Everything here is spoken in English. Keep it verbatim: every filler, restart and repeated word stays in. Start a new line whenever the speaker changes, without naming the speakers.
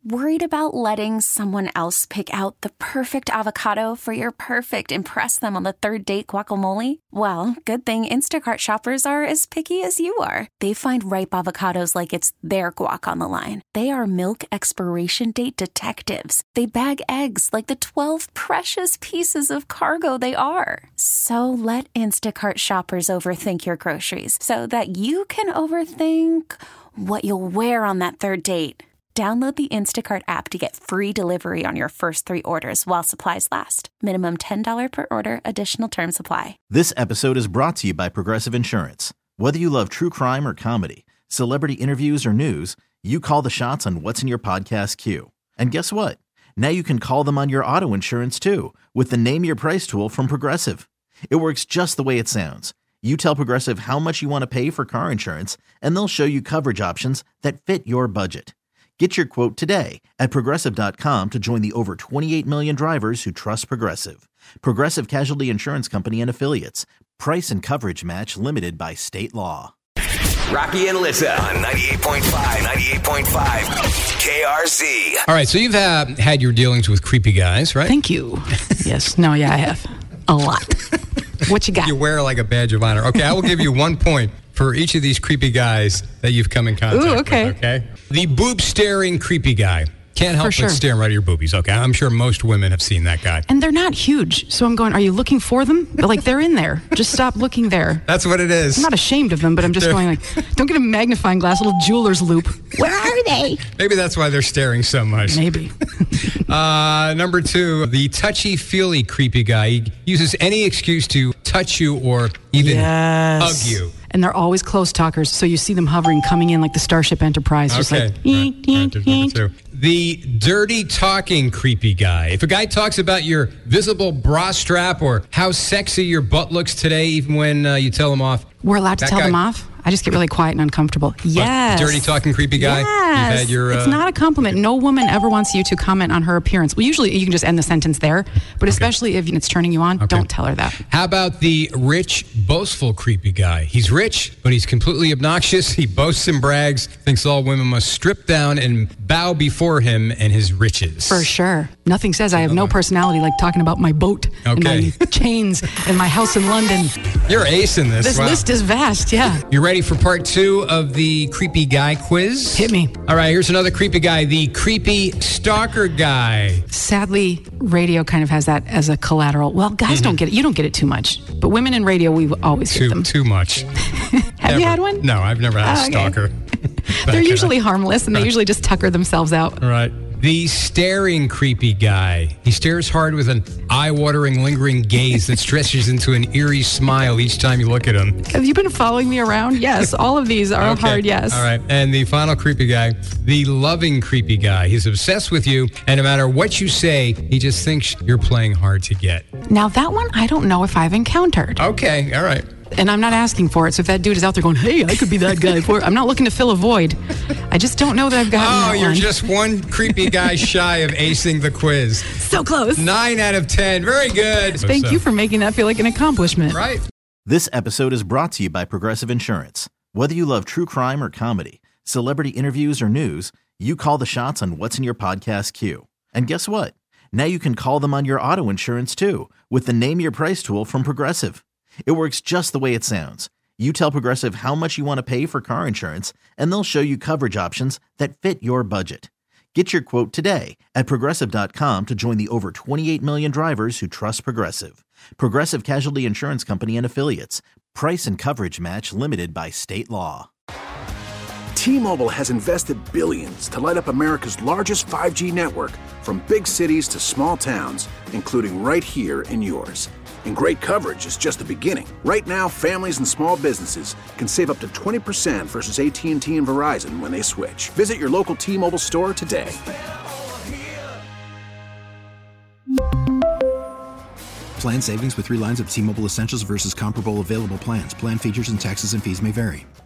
Worried about letting someone else pick out the perfect avocado for your perfect impress them on the third date guacamole? Well, good thing Instacart shoppers are as picky as you are. They find ripe avocados like it's their guac on the line. They are milk expiration date detectives. They bag eggs like the twelve precious pieces of cargo they are. So let Instacart shoppers overthink your groceries so that you can overthink what you'll wear on that third date. Download the Instacart app to get free delivery on your first three orders while supplies last. Minimum ten dollars per order. Additional terms apply.
This episode is brought to you by Progressive Insurance. Whether you love true crime or comedy, celebrity interviews or news, you call the shots on what's in your podcast queue. And guess what? Now you can call them on your auto insurance too with the Name Your Price tool from Progressive. It works just the way it sounds. You tell Progressive how much you want to pay for car insurance, and they'll show you coverage options that fit your budget. Get your quote today at Progressive dot com to join the over twenty-eight million drivers who trust Progressive. Progressive Casualty Insurance Company and Affiliates. Price and coverage match limited by state law.
Rocky and Alyssa on ninety-eight point five, ninety-eight point five K R Z.
All right, so you've uh, had your dealings with creepy guys, right?
Thank you. Yes. No, yeah, I have. A lot. What you got?
You wear like a badge of honor. Okay, I will give you one point for each of these creepy guys that you've come in contact
Ooh, okay.
with, okay? The boob-staring creepy guy. Can't help
For sure.
but staring right at your boobies, okay? I'm sure most women have seen that guy.
And they're not huge. So I'm going, are you looking for them? But like, they're in there. Just stop looking there.
That's what it is.
I'm not ashamed of them, but I'm just
They're-
going like, don't get a magnifying glass, little jeweler's loop. Where are they?
Maybe that's why they're staring so much.
Maybe.
Uh, number two, the touchy-feely creepy guy. He uses any excuse to touch you or even
Yes.
hug you.
And they're always close talkers, so you see them hovering, coming in like the Starship Enterprise, just
Okay.
like,
Right.
eek,
Right,
eek,
there's number
eek.
two. The dirty talking creepy guy. If a guy talks about your visible bra strap or how sexy your butt looks today, even when uh, you tell him off.
We're allowed to
that
tell
guy-
them off? I just get really quiet and uncomfortable. Yes.
Dirty talking creepy guy.
Yes.
You've had your, uh,
It's not a compliment. No woman ever wants you to comment on her appearance. Well, usually you can just end the sentence there, but especially if it's turning you on,
Okay.
don't tell her that.
How about the rich, boastful creepy guy? He's rich, but he's completely obnoxious. He boasts and brags, thinks all women must strip down and bow before him and his riches.
For sure. Nothing says I have no personality like talking about my boat and
Okay.
my chains and my house in London.
You're acing this.
This
Wow.
list is vast, yeah.
You ready for part two of the creepy guy quiz?
Hit me.
All right, here's another creepy guy, the creepy stalker guy.
Sadly, radio kind of has that as a collateral. Well, guys don't get it. You don't get it too much. But women in radio, we always get
Too
them.
too much.
Have
Never.
you had one?
No, I've never had a
Oh, okay.
stalker.
They're usually harmless, and they usually just tucker themselves out.
All right. The staring creepy guy. He stares hard with an eye-watering, lingering gaze that stretches into an eerie smile each time you look at him.
Have you been following me around? Yes, all of these are a
Okay.
hard yes.
All right. And the final creepy guy, the loving creepy guy. He's obsessed with you, and no matter what you say, he just thinks you're playing hard to get.
Now, that one I don't know if I've encountered.
Okay. All right.
And I'm not asking for it. So if that dude is out there going, hey, I could be that guy for it. I'm not looking to fill a void. I just don't know that I've gotten
Oh,
that
you're
one.
just one creepy guy shy of acing the quiz.
so close.
Nine out of ten. Very good.
Thank you for making that feel like an accomplishment.
Right.
This episode is brought to you by Progressive Insurance. Whether you love true crime or comedy, celebrity interviews or news, you call the shots on what's in your podcast queue. And guess what? Now you can call them on your auto insurance too with the Name Your Price tool from Progressive. It works just the way it sounds. You tell Progressive how much you want to pay for car insurance, and they'll show you coverage options that fit your budget. Get your quote today at Progressive dot com to join the over twenty-eight million drivers who trust Progressive. Progressive Casualty Insurance Company and Affiliates. Price and coverage match limited by state law.
T-Mobile has invested billions to light up America's largest five G network, from big cities to small towns, including right here in yours. And great coverage is just the beginning. Right now, families and small businesses can save up to twenty percent versus A T and T and Verizon when they switch. Visit your local T-Mobile store today.
Plan savings with three lines of T-Mobile Essentials versus comparable available plans. Plan features and taxes and fees may vary.